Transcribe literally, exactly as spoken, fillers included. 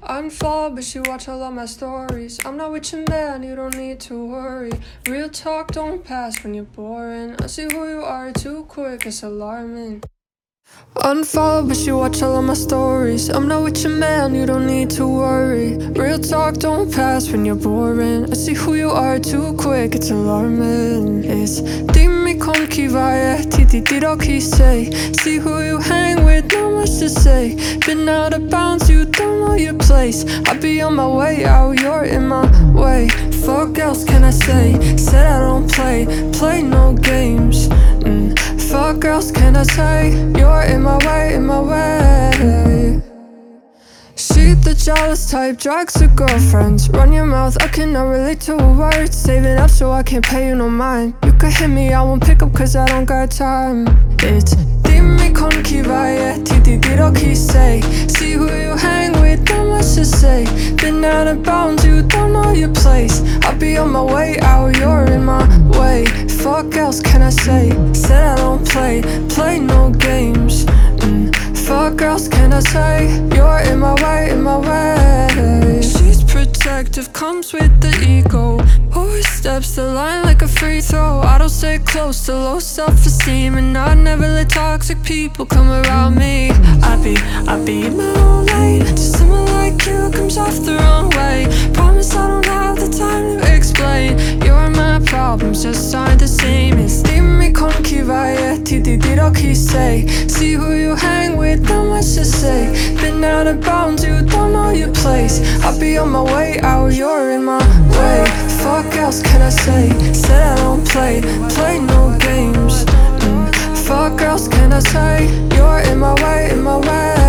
Unfollow, but you watch all of my stories. I'm not with your man, you don't need to worry. Real talk don't pass when you're boring. I see who you are too quick, it's alarming. Unfollow, but you watch all of my stories. I'm not with your man, you don't need to worry. Real talk don't pass when you're boring. I see who you are too quick, it's alarming. It's dimmi con chi vai e ti ti dirò chi sei. See who you hang with, not much to say. Been out of bounds, you don't know your place. I be on my way out, you're in my way. Fuck else can I say? Said I don't play, play no games. mm. Fuck else can I say? You're in my way, in my way. She the jealous type, drags her girlfriends. Run your mouth, I cannot relate to a word. Saving up so I can't pay you no mind. You could hit me, I won't pick up cause I don't got time. It's dimmi con chi vai e ti ti dirò chi sei. See who you hang with, not much to say. Been out of bounds, you don't know your place. I'll be on my way out, you're in my way. Fuck else can I say? Said I don't play, play no games. mm. Fuck else can I say? You're in my way, in my way. She's protective, comes with the ego. Who steps the line like a free throw? I don't stay close to low self-esteem, and I never let toxic people come around me. I be, I be in my own lane. Just someone like you comes off the wrong way. Promise I don't have the time to explain. You're my problems, just aren't the same. It's dimmi con chi vai e ti ti dirò chi sei. See who you hang with, not much to say. Been out of bounds, you don't know your place. I'll be on my way out, you're in my way. Fuck else can I say? Said I don't play, play no games. mm. Fuck else can I say? You're in my way, in my way.